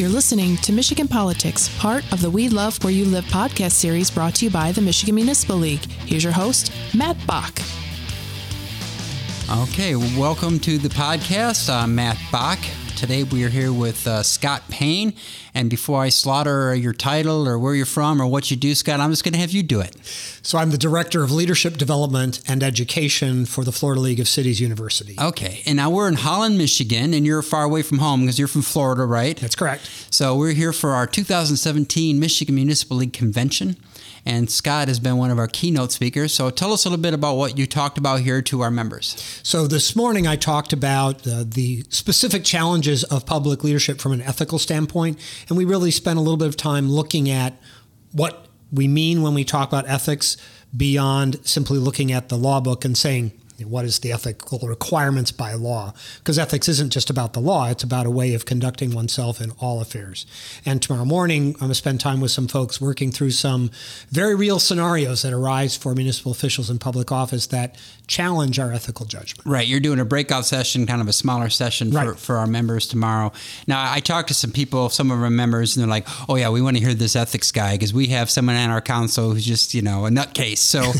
You're listening to Michigan Politics, part of the We Love Where You Live podcast series brought to you by the Michigan Municipal League. Here's your host, Matt Bach. Okay, welcome to the podcast. I'm Matt Bach. Today we are here with Scott Payne. And before I slaughter your title or where you're from or what you do, Scott, I'm just going to have you do it. So I'm the Director of Leadership Development and Education for the Florida League of Cities University. Okay. And now we're in Holland, Michigan, and you're far away from home because you're from Florida, right? That's correct. So we're here for our 2017 Michigan Municipal League Convention. And Scott has been one of our keynote speakers. So tell us a little bit about what you talked about here to our members. So this morning I talked about the specific challenges of public leadership from an ethical standpoint. And we really spent a little bit of time looking at what we mean when we talk about ethics beyond simply looking at the law book and saying, what is the ethical requirements by law? Because ethics isn't just about the law. It's about a way of conducting oneself in all affairs. And tomorrow morning, I'm going to spend time with some folks working through some very real scenarios that arise for municipal officials in public office that challenge our ethical judgment. Right. You're doing a breakout session, kind of a smaller session for our members tomorrow. Now, I talked to some people, some of our members, and they're like, oh, yeah, we want to hear this ethics guy because we have someone on our council who's just, a nutcase.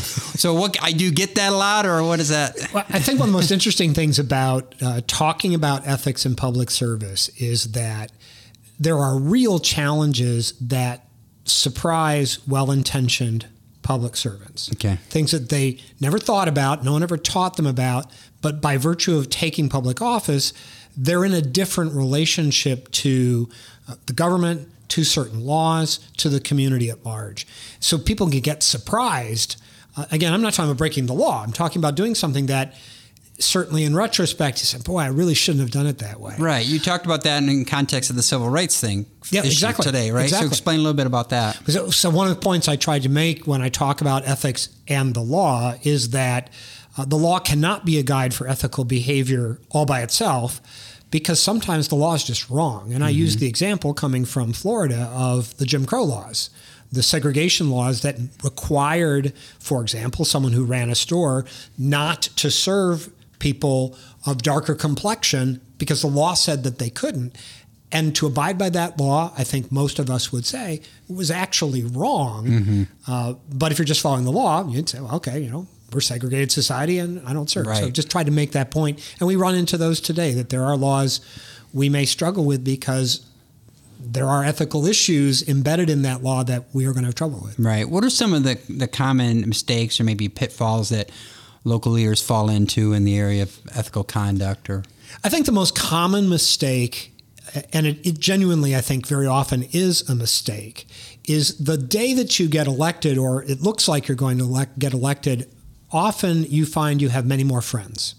So what, I do get that a lot, or what is that? Well, I think one of the most interesting things about talking about ethics in public service is that there are real challenges that surprise well-intentioned public servants. Okay. Things that they never thought about, no one ever taught them about, but by virtue of taking public office, they're in a different relationship to the government, to certain laws, to the community at large. So people can get surprised. Again, I'm not talking about breaking the law. I'm talking about doing something that certainly in retrospect, you said, boy, I really shouldn't have done it that way. Right. You talked about that in context of the civil rights thing exactly. today, right? Exactly. So explain a little bit about that. So one of the points I tried to make when I talk about ethics and the law is that the law cannot be a guide for ethical behavior all by itself, because sometimes the law is just wrong. And I use the example coming from Florida of the Jim Crow laws. The segregation laws that required, for example, someone who ran a store not to serve people of darker complexion because the law said that they couldn't. And to abide by that law, I think most of us would say, was actually wrong. But if you're just following the law, you'd say, well, okay, we're a segregated society and I don't serve. Right. So just try to make that point. And we run into those today, that there are laws we may struggle with because there are ethical issues embedded in that law that we are going to have trouble with. Right. What are some of the common mistakes or maybe pitfalls that local leaders fall into in the area of ethical conduct? Or I think the most common mistake, and it genuinely, I think, very often is a mistake, is the day that you get elected, or it looks like you're going to get elected, often you find you have many more friends.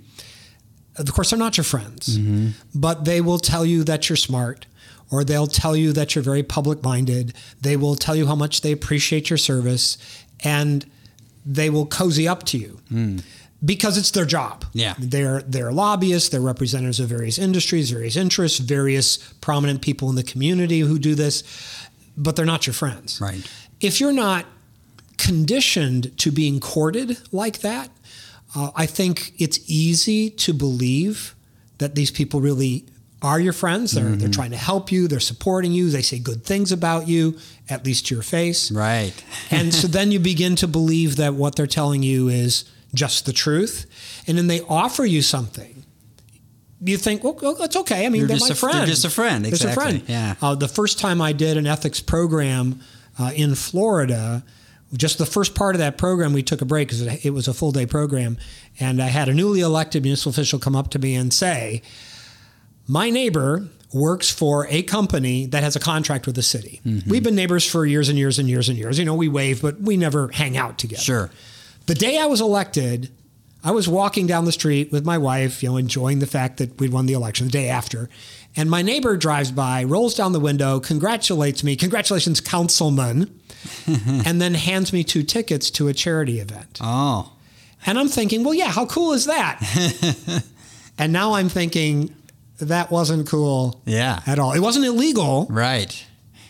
Of course, they're not your friends, but they will tell you that you're smart, or they'll tell you that you're very public-minded. They will tell you how much they appreciate your service, and they will cozy up to you because it's their job. Yeah. They're lobbyists, they're representatives of various industries, various interests, various prominent people in the community who do this, but they're not your friends. Right. If you're not conditioned to being courted like that, I think it's easy to believe that these people really are your friends. They're trying to help you. They're supporting you. They say good things about you, at least to your face. Right. And so then you begin to believe that what they're telling you is just the truth. And then they offer you something. You think, well, it's okay. I mean, they're my friend. They're just a friend. Exactly. They're just a friend. Yeah. The first time I did an ethics program in Florida, just the first part of that program, we took a break because it was a full-day program. And I had a newly elected municipal official come up to me and say, my neighbor works for a company that has a contract with the city. We've been neighbors for years and years and years and years. We wave, but we never hang out together. Sure. The day I was elected, I was walking down the street with my wife, enjoying the fact that we'd won the election the day after. And my neighbor drives by, rolls down the window, congratulates me, congratulations, councilman, and then hands me 2 tickets to a charity event. Oh. And I'm thinking, well, yeah, how cool is that? And now I'm thinking, that wasn't cool at all. It wasn't illegal. Right.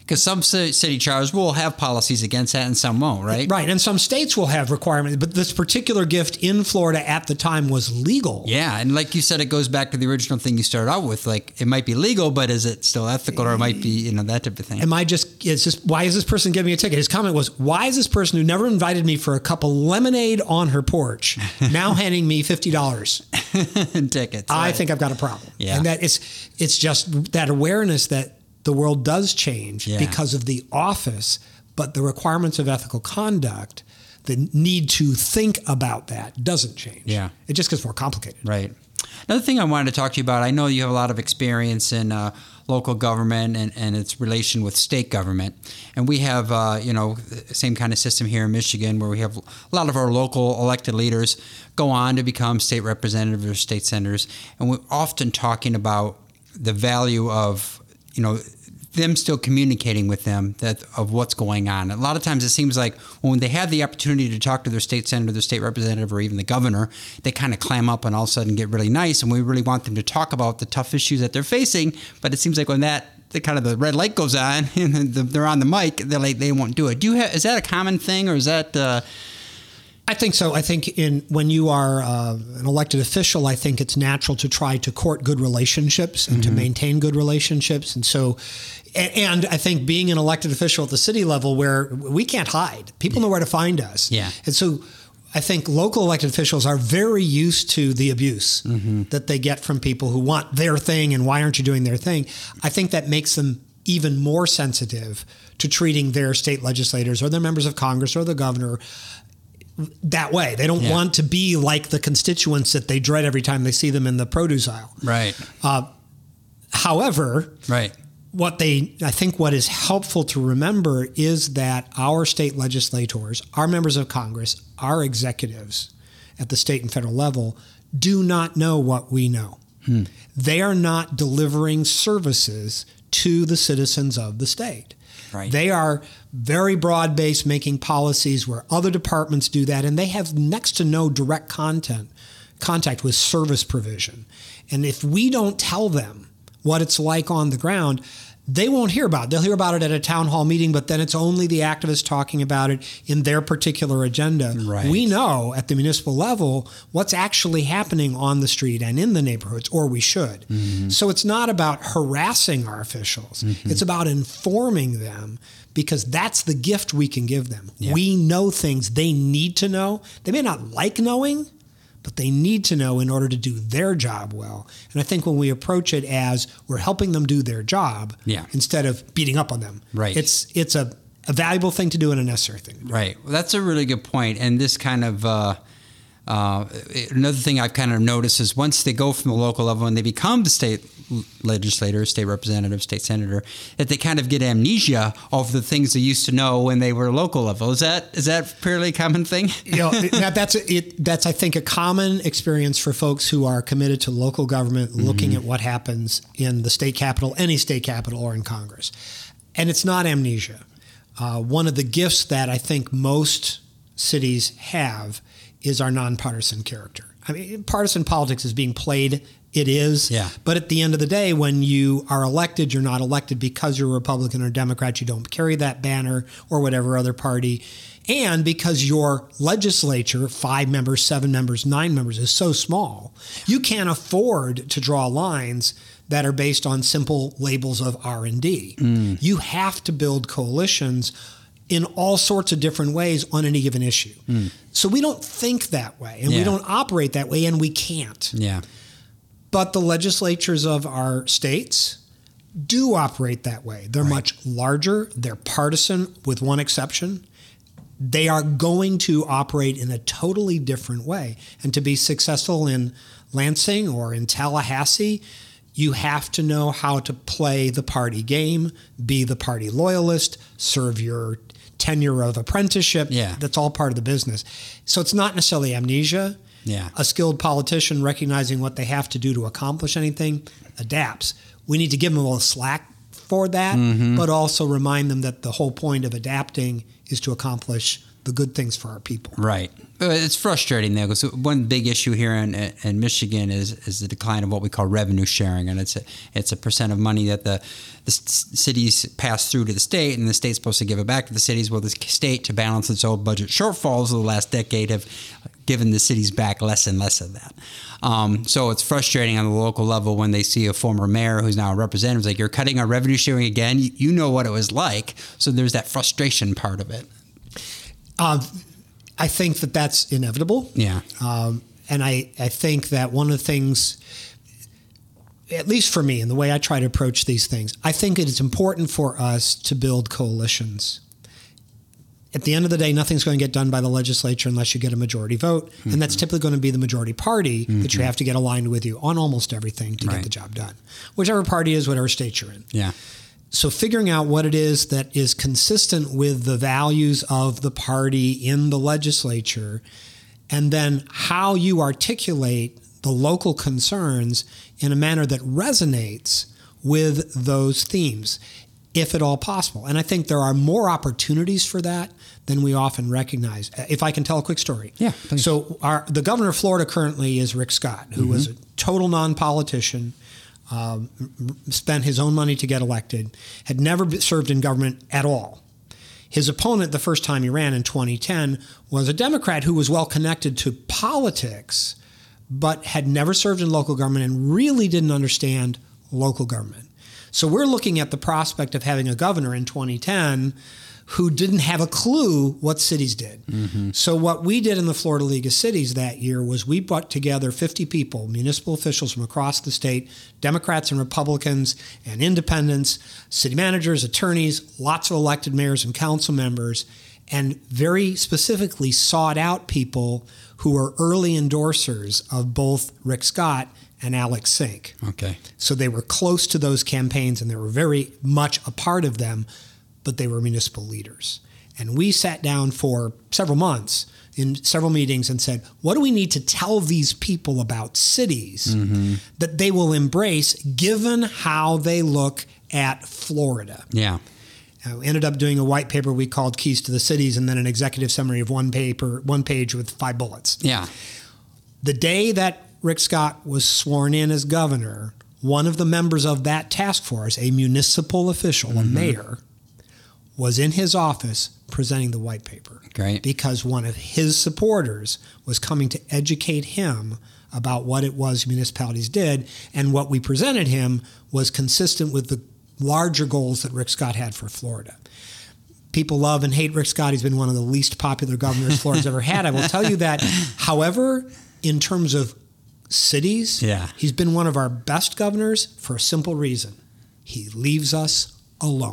Because some city charters will have policies against that and some won't, right? Right. And some states will have requirements. But this particular gift in Florida at the time was legal. Yeah. And like you said, it goes back to the original thing you started out with. Like, it might be legal, but is it still ethical, or it might be, that type of thing? Why is this person giving me a ticket? His comment was, why is this person who never invited me for a cup of lemonade on her porch now handing me $50 in tickets? I think I've got a problem. Yeah. And that it's just that awareness that the world does change because of the office, but the requirements of ethical conduct, the need to think about that doesn't change. Yeah. It just gets more complicated. Right. Another thing I wanted to talk to you about, I know you have a lot of experience in local government and its relation with state government. And we have, the same kind of system here in Michigan where we have a lot of our local elected leaders go on to become state representatives or state senators. And we're often talking about the value of, them still communicating with them of what's going on. A lot of times it seems like when they have the opportunity to talk to their state senator, their state representative, or even the governor, they kind of clam up and all of a sudden get really nice. And we really want them to talk about the tough issues that they're facing. But it seems like when the red light goes on and they're on the mic, they won't do it. Is that a common thing, or is that? I think so. I think when you are an elected official, I think it's natural to try to court good relationships and to maintain good relationships. And so, and I think being an elected official at the city level where we can't hide, people know where to find us. Yeah. And so I think local elected officials are very used to the abuse that they get from people who want their thing and why aren't you doing their thing? I think that makes them even more sensitive to treating their state legislators or their members of Congress or the governor that way. They don't want to be like the constituents that they dread every time they see them in the produce aisle. Right. However, I think what is helpful to remember is that our state legislators, our members of Congress, our executives at the state and federal level do not know what we know. They are not delivering services to the citizens of the state. Right. They are very broad-based, making policies where other departments do that, and they have next to no direct contact with service provision. And if we don't tell them what it's like on the ground, they won't hear about it. They'll hear about it at a town hall meeting, but then it's only the activists talking about it in their particular agenda. Right. We know at the municipal level what's actually happening on the street and in the neighborhoods, or we should. So it's not about harassing our officials. It's about informing them, because that's the gift we can give them. Yeah. We know things they need to know. They may not like knowing, but they need to know in order to do their job well. And I think when we approach it as we're helping them do their job instead of beating up on them, it's a valuable thing to do and a necessary thing to do. Right. Well, that's a really good point. And this kind of another thing I've kind of noticed is once they go from the local level and they become the state legislator, state representative, state senator, that they kind of get amnesia of the things they used to know when they were local level. Is that a fairly common thing? That's I think a common experience for folks who are committed to local government, looking at what happens in the state capitol, any state capitol, or in Congress. And it's not amnesia. One of the gifts that I think most cities have is our nonpartisan character. I mean, partisan politics is being played. It is. Yeah. But at the end of the day, when you are elected, you're not elected because you're a Republican or Democrat. You don't carry that banner or whatever other party. And because your legislature, 5 members, 7 members, 9 members, is so small, you can't afford to draw lines that are based on simple labels of R&D. You have to build coalitions in all sorts of different ways on any given issue. So we don't think that way, and we don't operate that way, and we can't. Yeah. But the legislatures of our states do operate that way. They're much larger. They're partisan, with one exception. They are going to operate in a totally different way. And to be successful in Lansing or in Tallahassee, you have to know how to play the party game, be the party loyalist, serve your tenure of apprenticeship. That's all part of the business. So it's not necessarily amnesia. A skilled politician recognizing what they have to do to accomplish anything adapts. We need to give them a little slack for that, but also remind them that the whole point of adapting is to accomplish the good things for our people. Right. It's frustrating, though, because one big issue here in Michigan is the decline of what we call revenue sharing, and it's a percent of money that the cities pass through to the state, and the state's supposed to give it back to the cities. Well, the state, to balance its own budget shortfalls of the last decade, have given the cities back less and less of that. So it's frustrating on the local level when they see a former mayor who's now a representative like, you're cutting our revenue sharing again. You know what it was like. So there's that frustration part of it. I think that that's inevitable. Yeah. And I think that one of the things, at least for me, and the way I try to approach these things, I think it is important for us to build coalitions. At the end of the day, nothing's going to get done by the legislature unless you get a majority vote. And that's typically going to be the majority party that you have to get aligned with you on almost everything to get the job done. Whichever party is, whatever state you're in. Yeah. So figuring out what it is that is consistent with the values of the party in the legislature, and then how you articulate the local concerns in a manner that resonates with those themes, if at all possible. And I think there are more opportunities for that than we often recognize. If I can tell a quick story. Yeah, please. So the governor of Florida currently is Rick Scott, who was a total non-politician, spent his own money to get elected, had never served in government at all. His opponent, the first time he ran in 2010, was a Democrat who was well connected to politics, but had never served in local government and really didn't understand local government. So we're looking at the prospect of having a governor in 2010 who didn't have a clue what cities did. So what we did in the Florida League of Cities that year was we brought together 50 people, municipal officials from across the state, Democrats and Republicans and independents, city managers, attorneys, lots of elected mayors and council members, and very specifically sought out people who were early endorsers of both Rick Scott and Alex Sink. Okay. So they were close to those campaigns and they were very much a part of them, but they were municipal leaders. And we sat down for several months in several meetings and said, what do we need to tell these people about cities that they will embrace given how they look at Florida? Yeah. We ended up doing a white paper we called Keys to the Cities and then an executive summary of one page with 5 bullets. Yeah. The day that Rick Scott was sworn in as governor, one of the members of that task force, a municipal official, a mayor, was in his office presenting the white paper. Great. Because one of his supporters was coming to educate him about what it was municipalities did, and what we presented him was consistent with the larger goals that Rick Scott had for Florida. People love and hate Rick Scott. He's been one of the least popular governors Florida's ever had. I will tell you that, however, in terms of cities, he's been one of our best governors for a simple reason. He leaves us alone.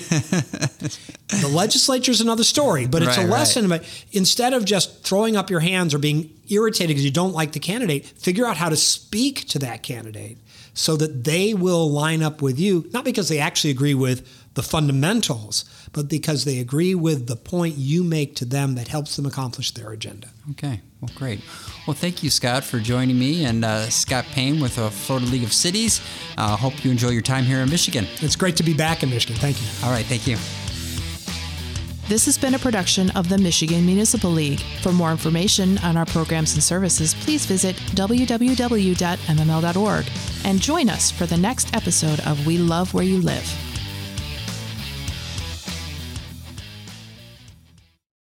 The legislature is another story, but it's a lesson. But instead of just throwing up your hands or being irritated because you don't like the candidate, figure out how to speak to that candidate so that they will line up with you, not because they actually agree with the fundamentals, but because they agree with the point you make to them that helps them accomplish their agenda. Okay. Well, great. Well, thank you, Scott, for joining me, and Scott Payne with the Florida League of Cities. Hope you enjoy your time here in Michigan. It's great to be back in Michigan. Thank you. All right. Thank you. This has been a production of the Michigan Municipal League. For more information on our programs and services, please visit www.mml.org and join us for the next episode of We Love Where You Live.